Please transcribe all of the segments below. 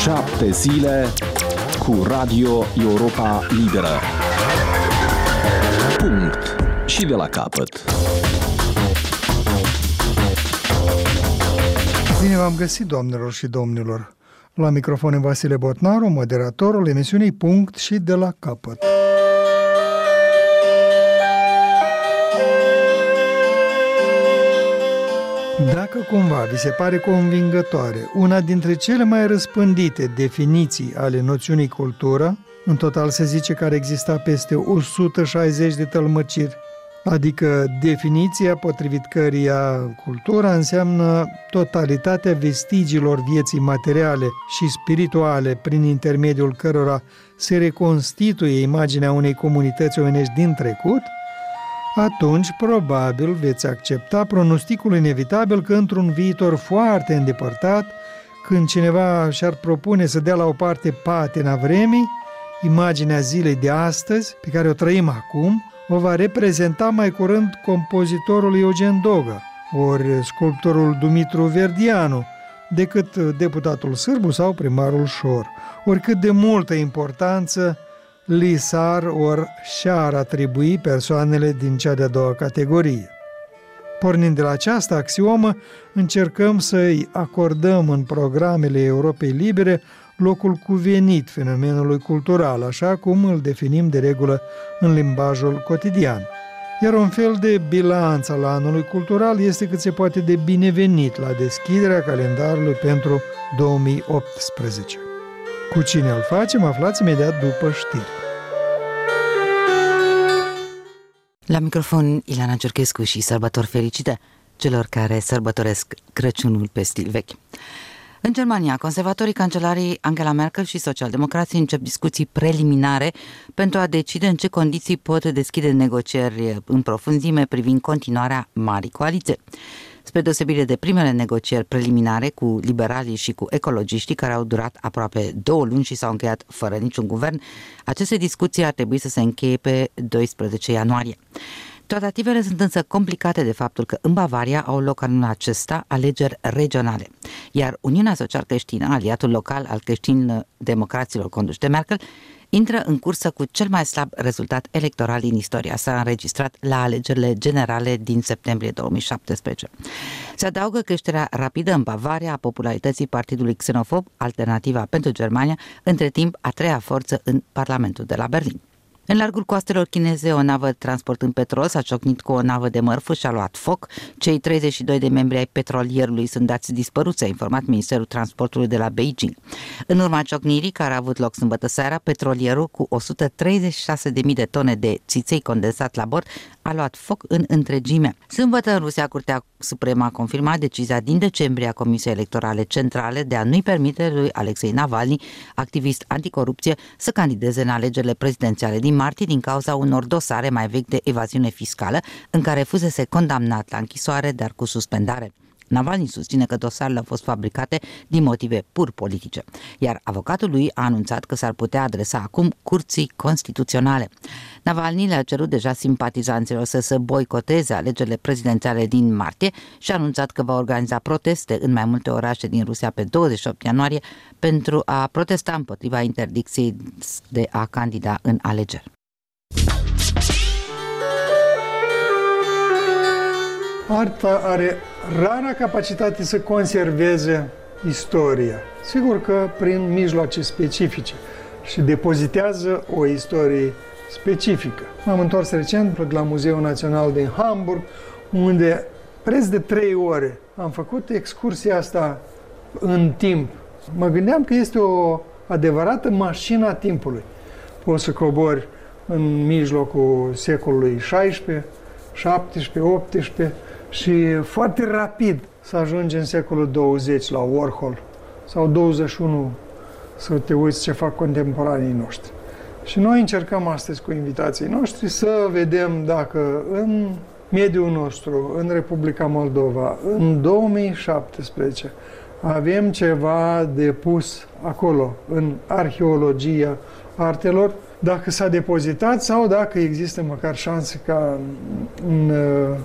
7 zile cu Radio Europa Liberă. Punct. Și de la capăt. Bine v-am găsit, doamnelor și domnilor. La microfon Vasile Botnaru, moderatorul emisiunii Punct și de la capăt. Dacă cumva vi se pare convingătoare una dintre cele mai răspândite definiții ale noțiunii cultură, în total se zice că ar exista peste 160 de tălmăciri, adică definiția potrivit căreia cultura înseamnă totalitatea vestigiilor vieții materiale și spirituale prin intermediul cărora se reconstituie imaginea unei comunități omenești din trecut, atunci probabil veți accepta pronosticul inevitabil că într-un viitor foarte îndepărtat, când cineva și-ar propune să dea la o parte patina vremii, imaginea zilei de astăzi, pe care o trăim acum, o va reprezenta mai curând compozitorul Eugen Doga, ori sculptorul Dumitru Verdianu, decât deputatul Sârbu sau primarul Șor, oricât de multă importanță li s-ar ori și-ar atribui persoanele din cea de-a doua categorie. Pornind de la această axiomă, încercăm să-i acordăm în programele Europei Libere locul cuvenit fenomenului cultural, așa cum îl definim de regulă în limbajul cotidian. Iar un fel de bilanț al anului cultural este cât se poate de binevenit la deschiderea calendarului pentru 2018. Cu cine îl facem, aflați imediat după știri. La microfon, Ilana Cerchescu și sărbători fericite celor care sărbătoresc Crăciunul pe stil vechi. În Germania, conservatorii cancelarii Angela Merkel și socialdemocrații încep discuții preliminare pentru a decide în ce condiții pot deschide negocieri în profunzime privind continuarea Marii Coaliție. Spre deosebire de primele negocieri preliminare cu liberalii și cu ecologiștii, care au durat aproape 2 luni și s-au încheiat fără niciun guvern, aceste discuții ar trebui să se încheie pe 12 ianuarie. Tratativele sunt însă complicate de faptul că în Bavaria au loc anul acesta alegeri regionale, iar Uniunea Social-Creștină, aliatul local al creștin-democraților conduși de Merkel, intră în cursă cu cel mai slab rezultat electoral din istoria sa înregistrat la alegerile generale din septembrie 2017. Se adaugă creșterea rapidă în Bavaria a popularității partidului xenofob Alternativa pentru Germania, între timp a treia forță în Parlamentul de la Berlin. În largul coastelor chineze, o navă transportând petrol s-a ciocnit cu o navă de mărfuri și a luat foc. Cei 32 de membri ai petrolierului sunt dați dispăruți, a informat Ministerul Transportului de la Beijing. În urma ciocnirii, care a avut loc sâmbătă seara, petrolierul cu 136.000 de tone de țiței condensat la bord a luat foc în întregime. Sâmbătă, în Rusia, Curtea Supremă a confirmat decizia din decembrie a Comisiei Electorale Centrale de a nu-i permite lui Alexei Navalny, activist anticorupție, să candideze în alegerile prezidențiale din martie din cauza unor dosare mai vechi de evaziune fiscală, în care fusese condamnat la închisoare, dar cu suspendare. Navalny susține că dosarele au fost fabricate din motive pur politice, iar avocatul lui a anunțat că s-ar putea adresa acum Curții Constituționale. Navalny le-a cerut deja simpatizanților să se boicoteze alegerile prezidențiale din martie și a anunțat că va organiza proteste în mai multe orașe din Rusia pe 28 ianuarie pentru a protesta împotriva interdicției de a candida în alegeri. Arta are rara capacitate să conserveze istoria. Sigur că prin mijloace specifice și depozitează o istorie specifică. M-am întors recent la Muzeul Național din Hamburg, unde preț de 3 ore am făcut excursia asta în timp. Mă gândeam că este o adevărată mașină a timpului. Poți să cobori în mijlocul secolului XVI, XVII, XVIII și foarte rapid să ajungi în secolul 20 la Warhol sau 21 să te uiți ce fac contemporanii noștri. Și noi încercăm astăzi cu invitații noștri să vedem dacă în mediul nostru, în Republica Moldova, în 2017, avem ceva de pus acolo, în arheologia artelor, dacă s-a depozitat sau dacă există măcar șanse ca în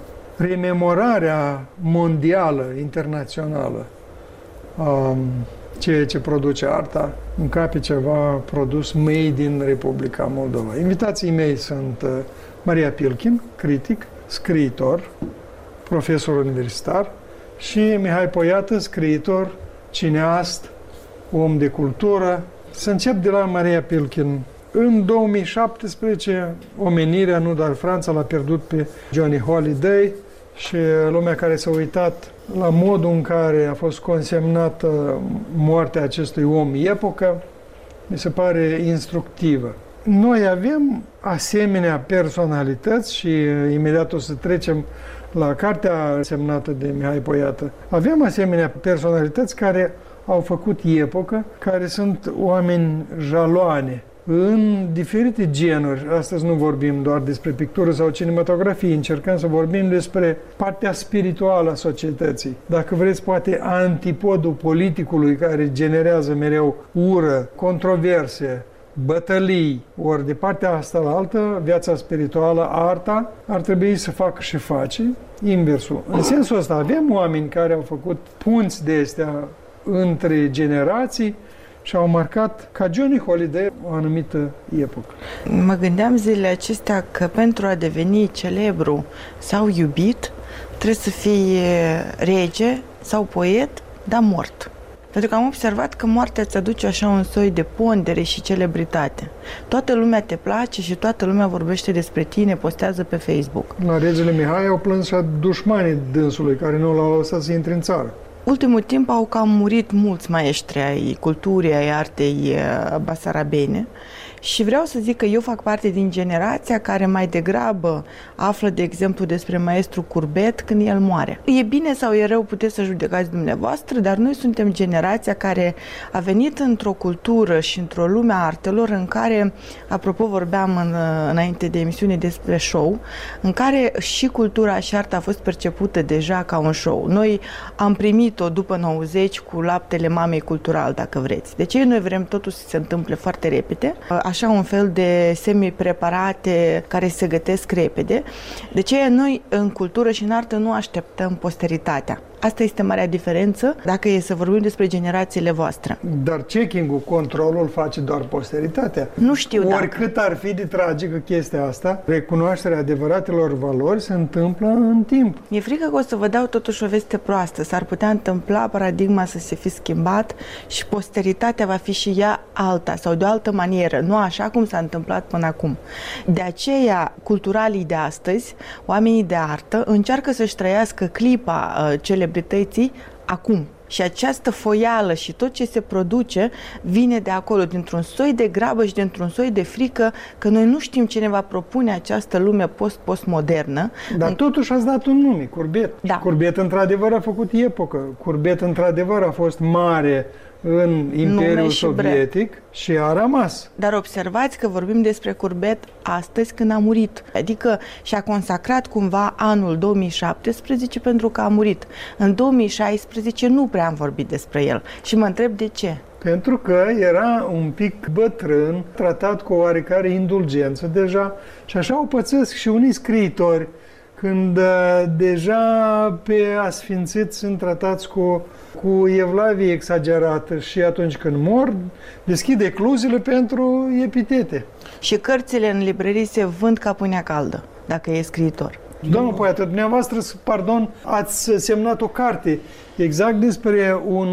rememorarea mondială, internațională a ceea ce produce arta, încape ceva produs made in Republica Moldova. Invitații mei sunt Maria Pilkin, critic, scriitor, profesor universitar, și Mihai Poiată, scriitor, cineast, om de cultură. Să încep de la Maria Pilkin. În 2017, omenirea, nu doar Franța, l-a pierdut pe Johnny Hallyday și lumea care s-a uitat la modul în care a fost consemnată moartea acestui om epocă, mi se pare instructivă. Noi avem asemenea personalități și imediat o să trecem la cartea semnată de Mihai Poiată. Avem asemenea personalități care au făcut epocă, care sunt oameni jaloane în diferite genuri. Astăzi nu vorbim doar despre pictură sau cinematografie, încercăm să vorbim despre partea spirituală a societății. Dacă vreți, poate antipodul politicului care generează mereu ură, controverse, bătălii, ori de partea asta la altă, viața spirituală, arta, ar trebui să facă și face inversul. În sensul ăsta avem oameni care au făcut punți de astea între generații și au marcat, ca Johnny Hallyday, o anumită epocă. Mă gândeam zilele acestea că pentru a deveni celebru sau iubit, trebuie să fii rege sau poet, dar mort. Pentru că am observat că moartea îți aduce așa un soi de pondere și celebritate. Toată lumea te place și toată lumea vorbește despre tine, postează pe Facebook. La regele Mihai au plâns și dușmanii dânsului, care nu l-au lăsat să intre în țară. Ultimul timp au cam murit mulți maestri ai culturii, ai artei basarabene și vreau să zic că eu fac parte din generația care mai degrabă află, de exemplu, despre maestru Courbet când el moare. E bine sau e rău, puteți să judecați dumneavoastră, dar noi suntem generația care a venit într-o cultură și într-o lume a artelor în care, apropo, vorbeam înainte de emisiune despre show, în care și cultura și arta a fost percepută deja ca un show. Noi am primit-o după 90 cu laptele mamei cultural, dacă vreți. De ce noi vrem totul să se întâmple foarte repede, așa un fel de semi-preparate care se gătesc repede. De ce noi în cultură și în artă nu așteptăm posteritatea? Asta este marea diferență dacă e să vorbim despre generațiile voastre. Dar checking-ul, controlul face doar posteritatea. Nu știu Oricât ar fi de tragică chestia asta, recunoașterea adevăratelor valori se întâmplă în timp. Mi-e frică că o să vă dau totuși o veste proastă. S-ar putea întâmpla paradigma să se fi schimbat și posteritatea va fi și ea alta sau de o altă manieră, nu așa cum s-a întâmplat până acum. De aceea, culturalii de astăzi, oamenii de artă, încearcă să-și trăiască clipa celebrității acum. Și această foială și tot ce se produce vine de acolo, dintr-un soi de grabă și dintr-un soi de frică că noi nu știm ce ne va propune această lume postmodernă. Dar totuși ați dat un nume, Courbet. Da. Courbet într-adevăr a făcut epocă. Courbet într-adevăr a fost mare în Imperiul Sovietic și a rămas. Dar observați că vorbim despre Courbet astăzi când a murit. Adică și-a consacrat cumva anul 2017 pentru că a murit. În 2016 nu prea am vorbit despre el și mă întreb de ce. Pentru că era un pic bătrân, tratat cu oarecare indulgență deja și așa o pățesc și unii scriitori când deja pe asfințiți sunt tratați cu evlavie exagerată și atunci când mor, deschid ecluzile pentru epitete. Și cărțile în librării se vând ca pâinea caldă, dacă e scriitor. Domnul Poiată, dumneavoastră, pardon, ați semnat o carte exact despre un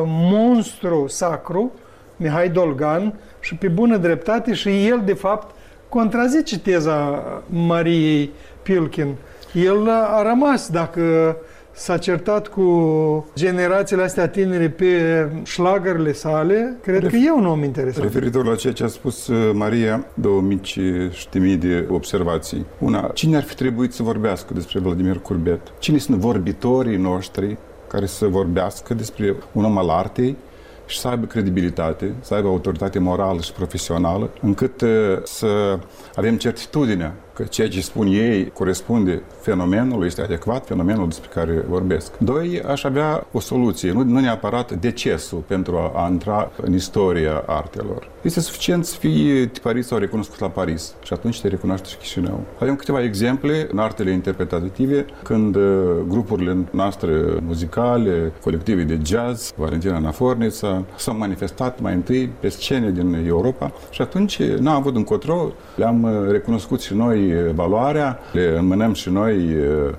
monstru sacru, Mihai Dolgan, și pe bună dreptate și el, de fapt, contrazice teza Mariei Pilkin. El a rămas, dacă s-a certat cu generațiile astea tinere pe șlagările sale, cred că e un om interesant. Referitor la ceea ce a spus Maria, două mici știmii de observații. Una, cine ar fi trebuit să vorbească despre Vladimir Courbet? Cine sunt vorbitorii noștri care să vorbească despre un om al artei și să aibă credibilitate, să aibă autoritate morală și profesională, încât să avem certitudinea că ceea ce spun ei corespunde fenomenului, este adecvat fenomenul despre care vorbesc. 2, aș avea o soluție, nu neapărat decesul pentru a intra în istoria artelor. Este suficient să fii tipărit sau recunoscut la Paris și atunci te recunoaște și Chișinău. Avem câteva exemple în artele interpretative când grupurile noastre muzicale, colective de jazz, Valentina Nafornița, s-au manifestat mai întâi pe scene din Europa și atunci n-am avut încotro, le-am recunoscut și noi valoarea, le înmânăm și noi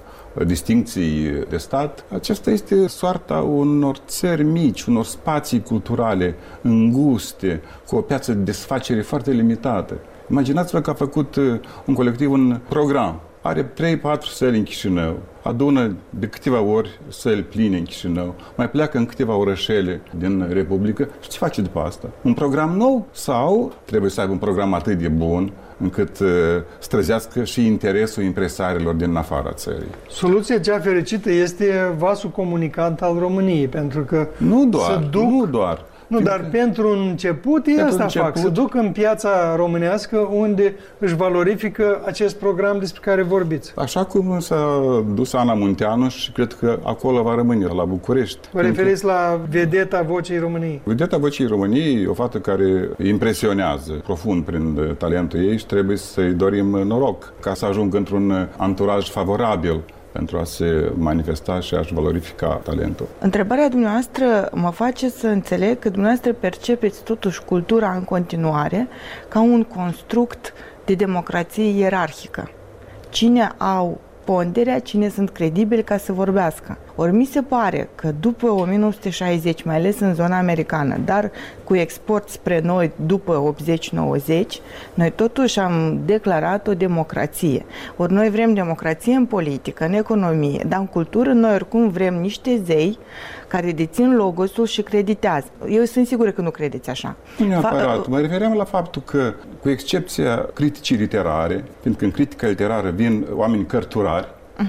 distincții de stat. Aceasta este soarta unor țări mici, unor spații culturale înguste, cu o piață de desfacere foarte limitată. Imaginați-vă că a făcut un colectiv un program. Are 3-4 săli în Chișinău, adună de câteva ori săli pline în Chișinău, mai pleacă în câteva orășele din Republică și ce face după asta? Un program nou? Sau trebuie să aibă un program atât de bun încât străzească și interesul impresarilor din afara țării? Soluția cea fericită este vasul comunicant al României, pentru că nu doar. Nu, dar pentru început ei asta fac, să duc în piața românească unde își valorifică acest program despre care vorbiți. Așa cum s-a dus Ana Munteanu și cred că acolo va rămâne, la București. Vă referiți la vedeta Vocii României? Vedeta Vocii României e o fată care impresionează profund prin talentul ei și trebuie să-i dorim noroc ca să ajungă într-un anturaj favorabil pentru a se manifesta și a-și valorifica talentul. Întrebarea dumneavoastră mă face să înțeleg că dumneavoastră percepeți totuși cultura în continuare ca un construct de democrație ierarhică. Cine au ponderea, cine sunt credibili ca să vorbească. Ori mi se pare că după 1960, mai ales în zona americană, dar cu export spre noi după 80-90, noi totuși am declarat o democrație. Ori noi vrem democrație în politică, în economie, dar în cultură noi oricum vrem niște zei care dețin logosul și creditează. Eu sunt sigură că nu credeți așa. Nu neapărat. Mă refeream la faptul că, cu excepția criticii literare, fiindcă în critica literară vin oameni cărturari,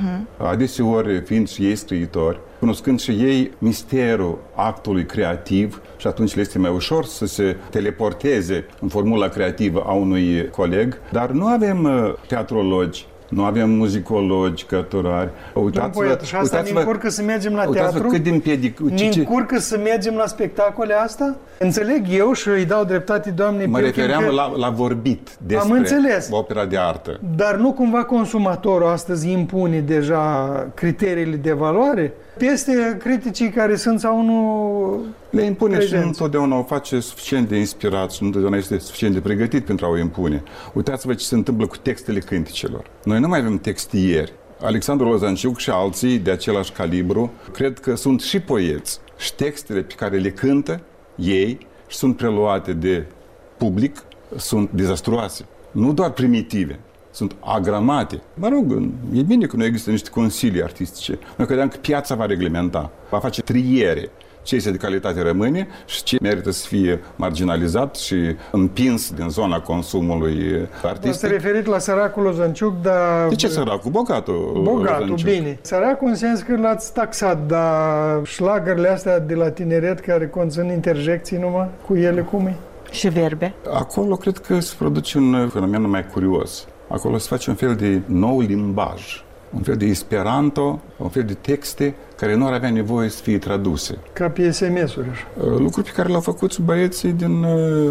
adeseori fiind și ei scriitori, cunoscând și ei misterul actului creativ și atunci le este mai ușor să se teleporteze în formula creativă a unui coleg, dar nu avem teatrologi, nu avem muzicologi, cărturari. Uitați-vă, și asta ne încurcă să mergem la teatru? Cât de ne încurcă să mergem la spectacole asta? Înțeleg eu și îi dau dreptate doamnei. Mă refeream la vorbit despre opera de artă. Dar nu cumva consumatorul astăzi impune deja criteriile de valoare? Peste criticii care sunt sau nu le impune prezenți. Și nu întotdeauna o face suficient de inspirat și nu întotdeauna este suficient de pregătit pentru a o impune. Uitați-vă ce se întâmplă cu textele cânticelor. Noi nu mai avem textieri. Alexandru Lozanciuc și alții de același calibru cred că sunt și poeți. Și textele pe care le cântă ei și sunt preluate de public sunt dezastruoase. Nu doar primitive, sunt agramate. Mă rog, e bine că nu există niște consilii artistice. Noi credeam că piața va reglementa, va face triere. Ce este de calitate rămâne și ce merită să fie marginalizat și împins din zona consumului artistic. V-ați referit la săracul Lozanciuc, dar... De ce săracul? Bogatul Lozanciuc. Bine. Săracul în sens că l-ați taxat, dar șlagările astea de la tineret care conțin interjecții numai, cu ele cum e? Și verbe? Acolo cred că se produce un fenomen mai curios. Acolo se face un fel de nou limbaj. Un fel de Esperanto, un fel de texte care nu ar avea nevoie să fie traduse. Ca pe SMS-uri. Lucruri pe care le-au făcut băieții din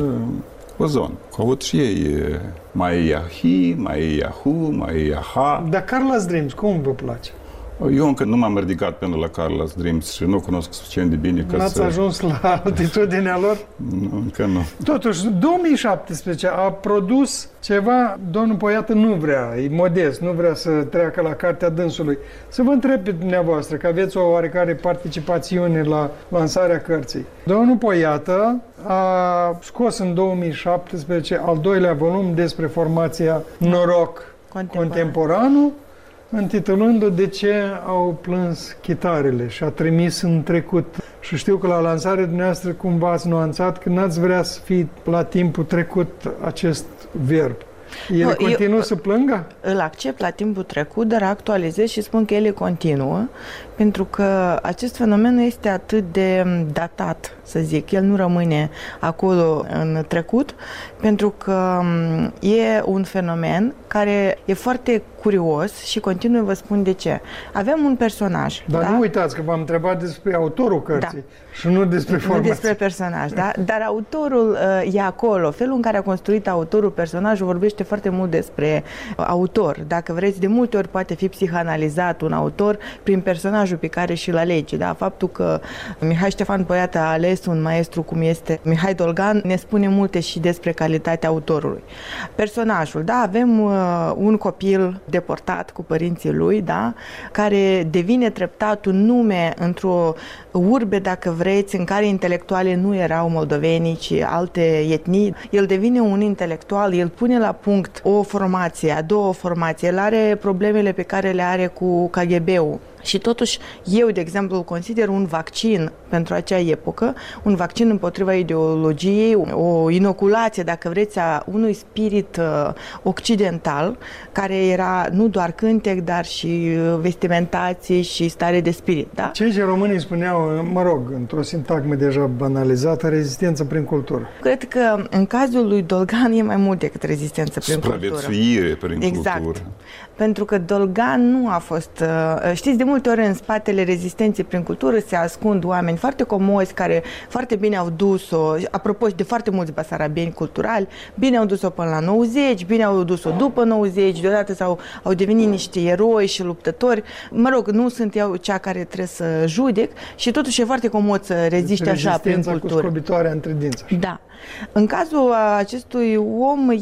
Ozon. Au avut și ei mai Yahi, mai Yahoo, mai Yaha. Dar Carla's Dreams, cum vă place? Eu încă nu m-am ridicat până la Carla's Dreams și nu cunosc suficient de bine ca N-ați ajuns la altitudinea lor? Nu, încă nu. Totuși, 2017 a produs ceva, domnul Poiată nu vrea, e modest, nu vrea să treacă la cartea dânsului. Să vă întreb pe dumneavoastră, că aveți o oarecare participațiune la lansarea cărții. Domnul Poiată a scos în 2017 al doilea volum despre formația Noroc Contemporanul, intitulându-o De ce au plâns chitarele, și a trimis în trecut. Și știu că la lansarea dumneavoastră cumva ați nuanțat că n-ați vrea să fie la timpul trecut acest verb. El continuă să plângă? Îl accept la timpul trecut, dar actualizez și spun că ele continuă, pentru că acest fenomen este atât de datat, să zic. El nu rămâne acolo în trecut, pentru că e un fenomen care e foarte curios și continuu vă spun de ce. Avem un personaj. Dar nu uitați că v-am întrebat despre autorul cărții și nu despre formație. Nu despre personaj, da? Dar autorul e acolo. Felul în care a construit autorul personajul vorbește foarte mult despre autor. Dacă vreți, de multe ori poate fi psihanalizat un autor prin personajul pe care și-l alege. Da? Faptul că Mihai Ștefan Poiat a ales un maestru cum este Mihai Dolgan ne spune multe și despre calitatea autorului. Personajul, da? Avem un copil deportat cu părinții lui, da? Care devine treptat un nume într-o urbe, dacă vreți, în care intelectuale nu erau moldoveni, ci alte etnii. El devine un intelectual, el pune la punct o formație, a doua formație, el are problemele pe care le are cu KGB-ul. Și totuși, eu, de exemplu, îl consider un vaccin pentru acea epocă, un vaccin împotriva ideologiei, o inoculație, dacă vreți, a unui spirit occidental, care era nu doar cântec, dar și vestimentație și stare de spirit. Da? Cei ce românii spuneau, mă rog, într-o sintagmă deja banalizată, rezistență prin cultură. Cred că în cazul lui Dolgan e mai mult decât rezistență prin cultură. Supraviețuire prin cultură. Pentru că Dolgan nu a fost... Știți, de multe ori în spatele rezistenței prin cultură se ascund oameni foarte comozi care foarte bine au dus-o, apropo de foarte mulți basarabeni culturali, bine au dus-o până la 90, bine au dus-o după 90, deodată au devenit niște eroi și luptători. Mă rog, nu sunt eu cea care trebuie să judec și totuși e foarte comod să reziște așa prin cultură. Rezistența cu scobitoarea între dinți. Da. În cazul acestui om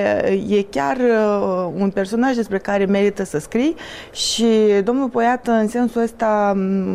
e chiar un personaj despre care merită să scrii și domnul Poiat în sensul ăsta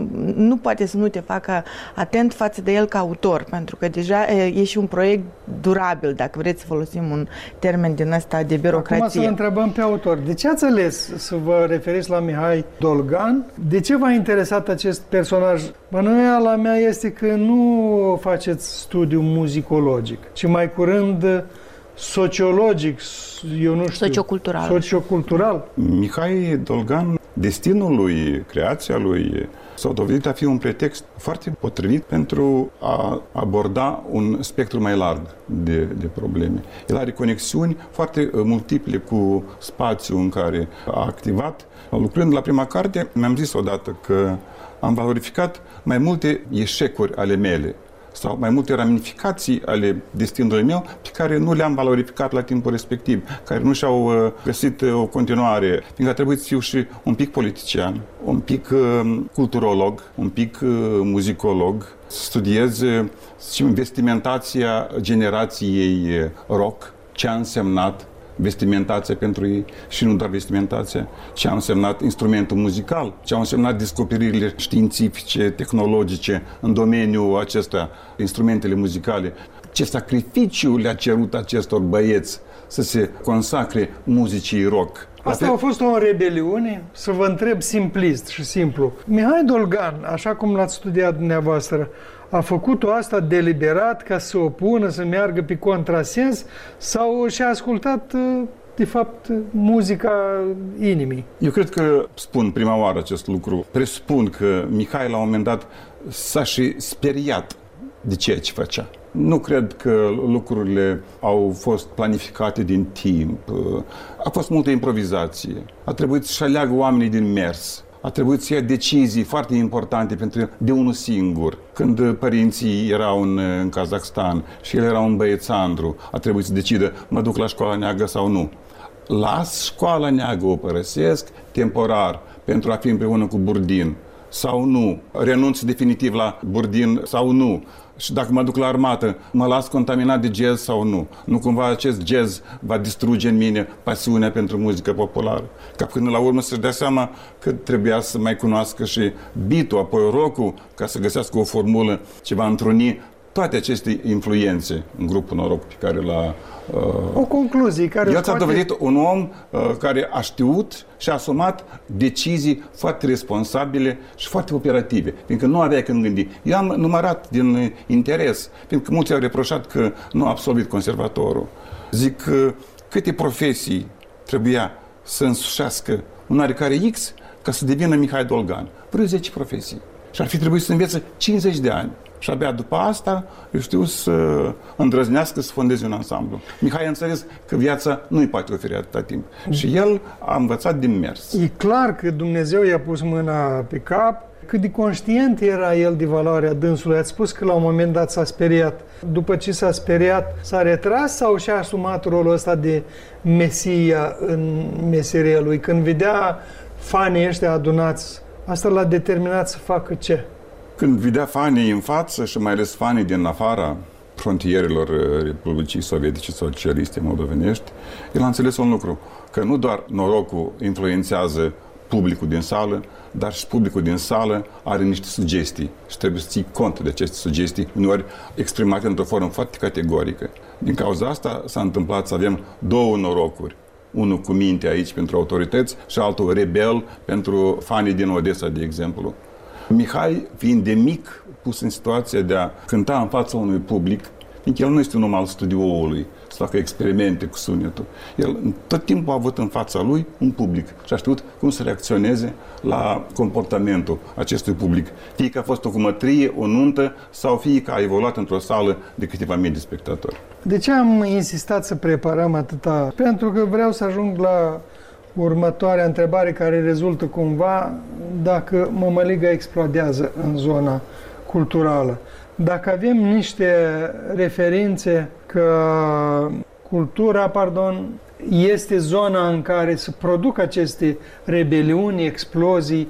nu poate să nu te facă atent față de el ca autor, pentru că deja e și un proiect durabil, dacă vreți să folosim un termen din ăsta de birocrație. Acum să-l întrebăm pe autor. De ce ați ales să vă referiți la Mihai Dolgan? De ce v-a interesat acest personaj? Bănuiala mea este că nu faceți studiu muzicologic, ci mai curând sociologic, eu nu știu. Sociocultural. Mihai Dolgan, destinul lui, creația lui, s-a dovedit a fi un pretext foarte potrivit pentru a aborda un spectru mai larg de probleme. El are conexiuni foarte multiple cu spațiul în care a activat. Lucrând la prima carte, mi-am zis odată că am valorificat mai multe eșecuri ale mele sau mai multe ramificații ale destinului meu pe care nu le-am valorificat la timpul respectiv, care nu și-au găsit o continuare, fiindcă a trebuit să fiu și un pic politician, un pic culturolog, un pic muzicolog, să studiez vestimentația generației rock, ce a însemnat vestimentația pentru ei și nu doar vestimentația, ce a însemnat instrumentul muzical, ce au însemnat descoperirile științifice, tehnologice în domeniul acesta, instrumentele muzicale. Ce sacrificiu le-a cerut acestor băieți să se consacre muzicii rock. Asta a fost o rebeliune? Să vă întreb simplist și simplu. Mihai Dolgan, așa cum l-ați studiat dumneavoastră, a făcut-o asta deliberat ca să se opună, să meargă pe contrasens sau și-a ascultat, de fapt, muzica inimii? Eu cred că spun prima oară acest lucru. Presupun că Mihai la un moment dat s-a și speriat de ceea ce făcea. Nu cred că lucrurile au fost planificate din timp. A fost multă improvizație. A trebuit să-și aleagă oamenii din mers. A trebuit să ia decizii foarte importante pentru el de unul singur. Când părinții erau în Kazakhstan și el era un băiețandru, a trebuit să decidă, mă duc la școala neagră sau nu. Las școala neagră, o părăsesc temporar pentru a fi împreună cu Burdin sau nu. Renunț definitiv la Burdin sau nu. Și dacă mă duc la armată, mă las contaminat de jazz sau nu? Nu cumva acest jazz va distruge în mine pasiunea pentru muzică populară? Ca până la urmă să-și dea seama că trebuia să mai cunoască și beat-ul, apoi rock-ul, ca să găsească o formulă ce va întruni toate aceste influențe în grupul Noroc pe care l-a... O concluzie care... El s-a dovedit un om care a știut și a asumat decizii foarte responsabile și foarte operative, fiindcă nu avea când gândi. Eu am numărat din interes, fiindcă mulți au reproșat că nu a absolvit conservatorul. Zic, câte profesii trebuia să însușească un oarecare X ca să devină Mihai Dolgan. vreo 10 profesii. Și ar fi trebuit să învețe 50 de ani. Și abia după asta, eu știu, să îndrăznească să fondeze un ansamblu. Mihai a înțeles că viața nu îi poate oferi atâta timp. Și el a învățat din mers. E clar că Dumnezeu i-a pus mâna pe cap. Cât de conștient era el de valoarea dânsului? Ați spus că la un moment dat s-a speriat. După ce s-a speriat, s-a retras sau și-a asumat rolul ăsta de Mesia în meseria lui? Când vedea fanii ăștia adunați, asta l-a determinat să facă ce? Când vedea fanii în față și mai ales fanii din afara frontierelor Republicii Sovietice Socialiste Moldovenești, el a înțeles un lucru, că nu doar norocul influențează publicul din sală, dar și publicul din sală are niște sugestii și trebuie să ții cont de aceste sugestii, uneori exprimate într-o formă foarte categorică. Din cauza asta s-a întâmplat să avem două norocuri. Unul cu minte aici pentru autorități și altul rebel pentru fanii din Odessa, de exemplu. Mihai, fiind de mic pus în situația de a cânta în fața unui public, fiindcă el nu este un om al studioului, să facă experimente cu sunetul. El tot timpul a avut în fața lui un public și a știut cum să reacționeze la comportamentul acestui public. Fie că a fost o cumătrie, o nuntă, sau fie că a evoluat într-o sală de câteva mii de spectatori. De ce am insistat să preparăm atâta? Pentru că vreau să ajung la următoarea întrebare care rezultă cumva dacă Mămăligă explodează în zona culturală. Dacă avem niște referințe că cultura, este zona în care se produc aceste rebeliuni, explozii,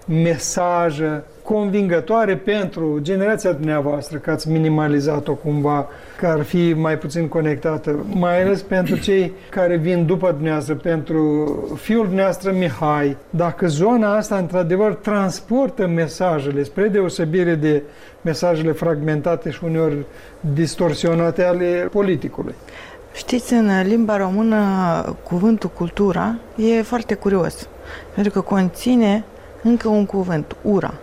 mesaje convingătoare pentru generația dumneavoastră, că ați minimalizat-o cumva, că ar fi mai puțin conectată, mai ales pentru cei care vin după dumneavoastră, pentru fiul dumneavoastră Mihai. Dacă zona asta într-adevăr transportă mesajele, spre deosebire de mesajele fragmentate și uneori distorsionate ale politicului. Știți, în limba română, cuvântul cultura e foarte curios, pentru că conține încă un cuvânt, ura.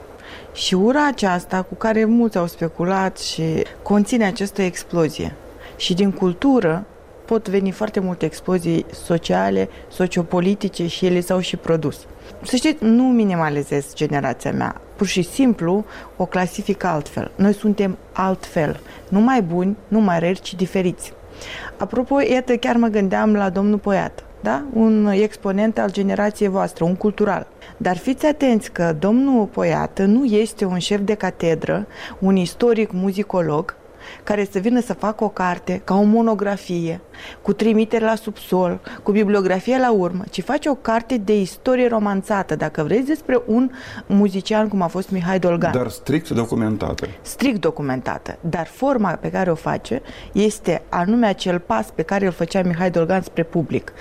Și ura aceasta, cu care mulți au speculat, și conține această explozie. Și din cultură pot veni foarte multe explozii sociale, sociopolitice și ele s-au și produs. Să știți, nu minimalizez generația mea, pur și simplu o clasific altfel. Noi suntem altfel, nu mai buni, nu mai rari, ci diferiți. Apropo, iată, chiar mă gândeam la domnul Poiat, da? Un exponent al generației voastre, un cultural. Dar fiți atenți că domnul Poiată nu este un șef de catedră, un istoric muzicolog, care să vină să facă o carte ca o monografie, cu trimitere la subsol, cu bibliografie la urmă, ci face o carte de istorie romanțată, dacă vreți, despre un muzician cum a fost Mihai Dolgan. Dar strict documentată. Strict documentată. Dar forma pe care o face este anume acel pas pe care îl făcea Mihai Dolgan spre public.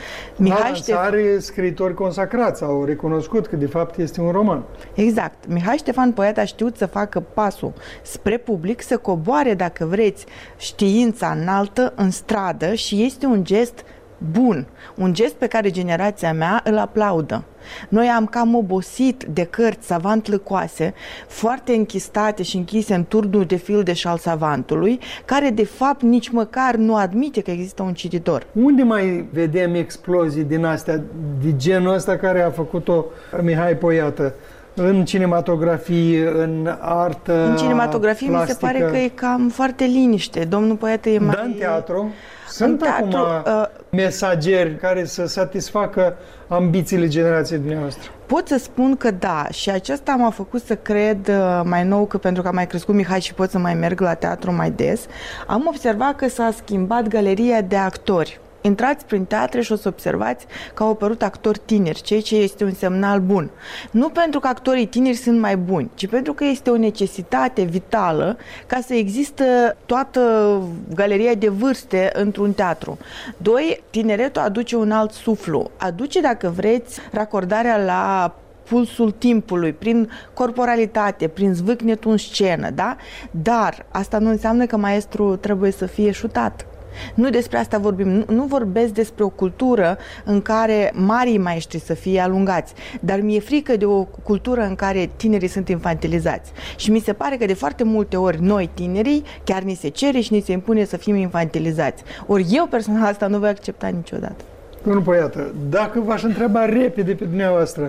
Are scriitori consacrați, au recunoscut că de fapt este un roman. Exact. Mihai Ștefan Poiat a știut să facă pasul spre public, să coboare, dacă vreți, știința înaltă în stradă, și este un gest bun, un gest pe care generația mea îl aplaudă. Noi am cam obosit de cărți savant-lăcoase, foarte închistate și închise în turnul de fildeș al savantului, care de fapt nici măcar nu admite că există un cititor. Unde mai vedem explozii din astea, de genul ăsta care a făcut-o Mihai Poiată? În cinematografie, în artă În cinematografie plastică. mi se pare că e cam foarte liniște. Domnul Poiată e mai... Da, în teatru? Sunt acum mesageri care să satisfacă ambițiile generației dumneavoastră? Pot să spun că da, și aceasta m-a făcut să cred mai nou, că pentru că a mai crescut Mihai și pot să mai merg la teatru mai des, am observat că s-a schimbat galeria de actori. Intrați prin teatre și o să observați că au apărut actori tineri, ceea ce este un semnal bun. Nu pentru că actorii tineri sunt mai buni, ci pentru că este o necesitate vitală ca să există toată galeria de vârste într-un teatru. Doi, tineretul aduce un alt suflu. Aduce, dacă vreți, racordarea la pulsul timpului, prin corporalitate, prin zvâcnetul în scenă, da? Dar asta nu înseamnă că maestru trebuie să fie șutat. Nu despre asta vorbim, nu vorbesc despre o cultură în care marii maestri să fie alungați, dar mi-e frică de o cultură în care tinerii sunt infantilizați. Și mi se pare că de foarte multe ori noi tinerii chiar ni se cere și ni se impune să fim infantilizați. Ori eu personal asta nu voi accepta niciodată. Domnul Poiată, dacă v-aș întreba repede pe dumneavoastră,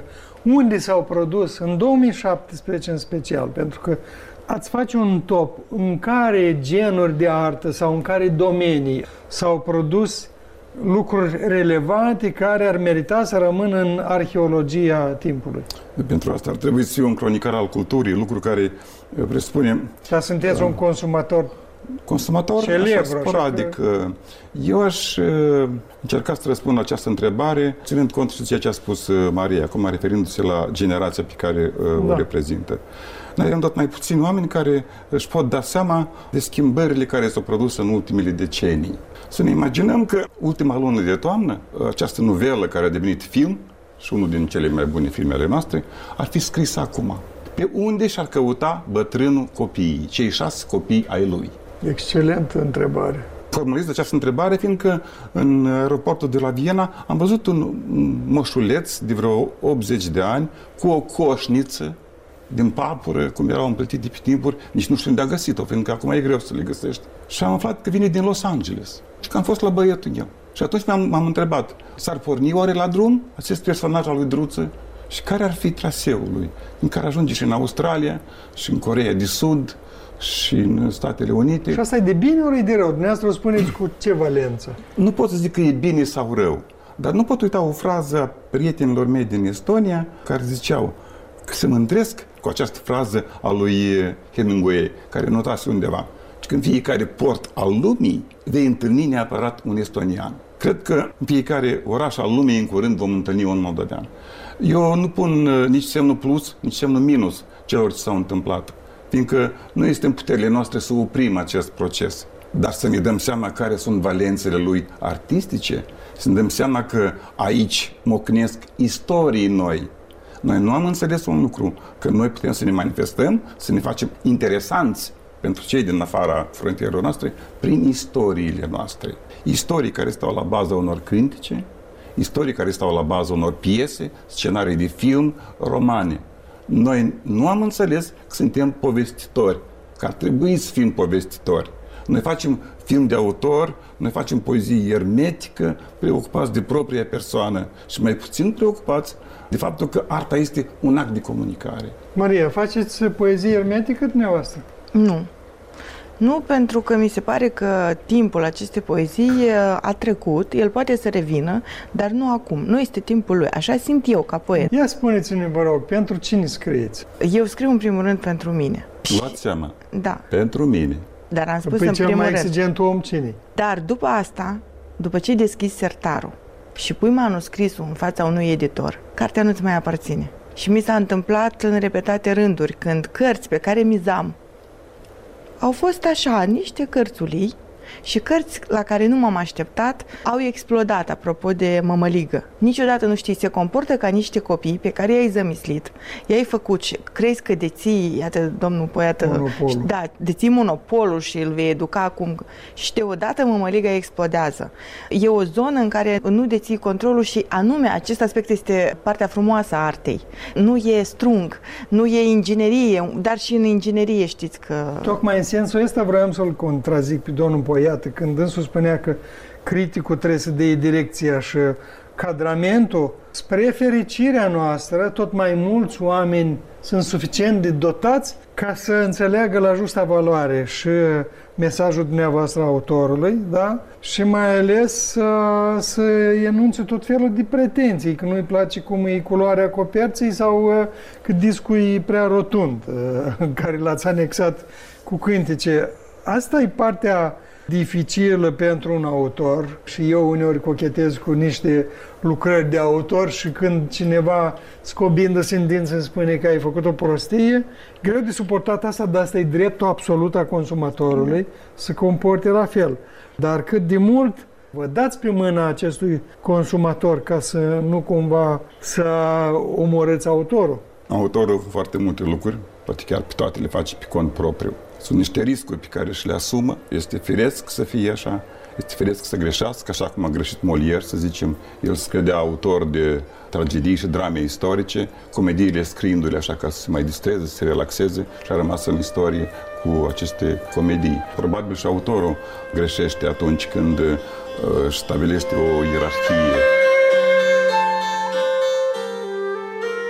unde s-au produs, în 2017 în special, pentru că ați face un top în care genuri de artă sau în care domenii s-au produs lucruri relevante care ar merita să rămână în arheologia timpului. Pentru asta ar trebui să fiu un cronicar al culturii, lucru care presupune... Dar sunteți un consumator celebru, sporadic. Eu aș încerca să răspund la această întrebare, ținând cont de ceea ce a spus Maria, acum referindu-se la generația pe care o reprezintă. Noi avem tot mai puțini oameni care își pot da seama de schimbările care s-au produs în ultimele decenii. Să ne imaginăm că ultima lună de toamnă, această novelă care a devenit film, și unul din cele mai bune filme ale noastre, ar fi scrisă acum. Pe unde și-ar căuta bătrânul copiii, cei 6 copii ai lui? Excelentă întrebare. Formulez această întrebare fiindcă în aeroportul de la Viena am văzut un moșuleț de vreo 80 de ani cu o coșniță din papură, cum erau împletite pe timpuri, nici nu știu unde a găsit-o, fiindcă acum e greu să le găsești. Și am aflat că vine din Los Angeles și că am fost la băietul meu. Și atunci m-am întrebat, s-ar porni oare la drum acest personaj al lui Druță? Și care ar fi traseul lui? În care ajunge și în Australia, și în Coreea de Sud, și în Statele Unite. Și asta e de bine ori e de rău? Dumneavoastră o spuneți cu ce valență? Nu pot să zic că e bine sau rău, dar nu pot uita o frază a prietenilor mei din Estonia care ziceau că se mândresc cu această frază a lui Hemingway, care notase undeva. Că în fiecare port al lumii vei întâlni neapărat un estonian. Cred că în fiecare oraș al lumii în curând vom întâlni un moldovean. Eu nu pun nici semnul plus, nici semnul minus celor ce s-au întâmplat, fiindcă nu este în puterile noastre să oprim acest proces. Dar să ne dăm seama care sunt valențele lui artistice, să ne dăm seama că aici mocnesc istorii noi. Noi nu am înțeles un lucru, că noi putem să ne manifestăm, să ne facem interesanți pentru cei din afara frontierelor noastre, prin istoriile noastre. Istorii care stau la baza unor critice, istorii care stau la baza unor piese, scenarii de film, romane. Noi nu am înțeles că suntem povestitori, că ar trebui să fim povestitori. Noi facem film de autor, noi facem poezie ermetică, preocupați de propria persoană și mai puțin preocupați de faptul că arta este un act de comunicare. Maria, faceți poezie ermetică dumneavoastră? Nu. Nu, pentru că mi se pare că timpul acestei poezii a trecut, el poate să revină, dar nu acum. Nu este timpul lui. Așa simt eu ca poet. Ia spuneți-mi, vă rog, pentru cine scrieți? Eu scriu în primul rând pentru mine. Luați seama. Da. Pentru mine. Dar am spus Păi în cel primul mai rând. exigent om cine? Dar după asta, după ce deschizi sertarul și pui manuscrisul în fața unui editor, cartea nu-ți mai aparține. Și mi s-a întâmplat în repetate rânduri, când cărți pe care mizam au fost așa, niște cărțulii și cărți la care nu m-am așteptat au explodat, apropo de mămăligă. Niciodată nu știi, se comportă ca niște copii pe care i-ai zămislit, i-ai făcut și crezi că deții, iată, domnul poet, da, deții monopolul și îl vei educa acum și deodată mămăliga explodează. E o zonă în care nu deții controlul și anume acest aspect este partea frumoasă a artei. Nu e strung, nu e inginerie, dar și în inginerie știți că... Tocmai în sensul ăsta vreau să-l contrazic pe domnul Poiată, când însul spunea că criticul trebuie să dea direcția și cadramentul. Spre fericirea noastră, tot mai mulți oameni sunt suficient de dotați ca să înțeleagă la justa valoare și mesajul dumneavoastră autorului, da? Și mai ales să enunțe tot felul de pretenții, că nu-i place cum e culoarea coperții sau că discul e prea rotund, în care l-ați anexat cu cântece. Asta e partea dificilă pentru un autor și eu uneori cochetez cu niște lucrări de autor și când cineva scobindu-se în dinți îmi spune că ai făcut o prostie, greu de suportat asta, dar asta e dreptul absolut a consumatorului să comporte la fel. Dar cât de mult vă dați pe mâna acestui consumator ca să nu cumva să omorâți autorul? Autorul foarte multe lucruri, poate chiar pe toate le face pe cont propriu. Sunt niște riscuri pe care și le asumă. Este firesc să fie așa, este firesc să greșească, așa cum a greșit Molière, să zicem. El se credea autor de tragedii și drame istorice, comediile scriindu-le așa ca să se mai distreze, să se relaxeze și a rămas în istorie cu aceste comedii. Probabil și autorul greșește atunci când își stabilește o ierarhie.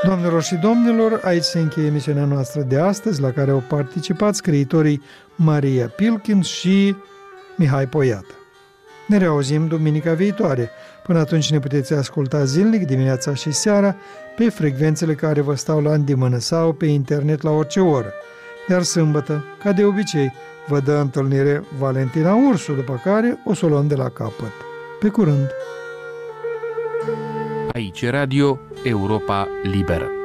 Doamnelor și domnilor, aici se încheie emisiunea noastră de astăzi, la care au participat scriitorii Maria Pilkin și Mihai Poiată. Ne reauzim duminica viitoare. Până atunci ne puteți asculta zilnic, dimineața și seara, pe frecvențele care vă stau la îndemână sau pe internet la orice oră. Iar sâmbătă, ca de obicei, vă dă întâlnire Valentina Ursu, după care o să o luăm de la capăt. Pe curând! Aici Radio Europa Liberă.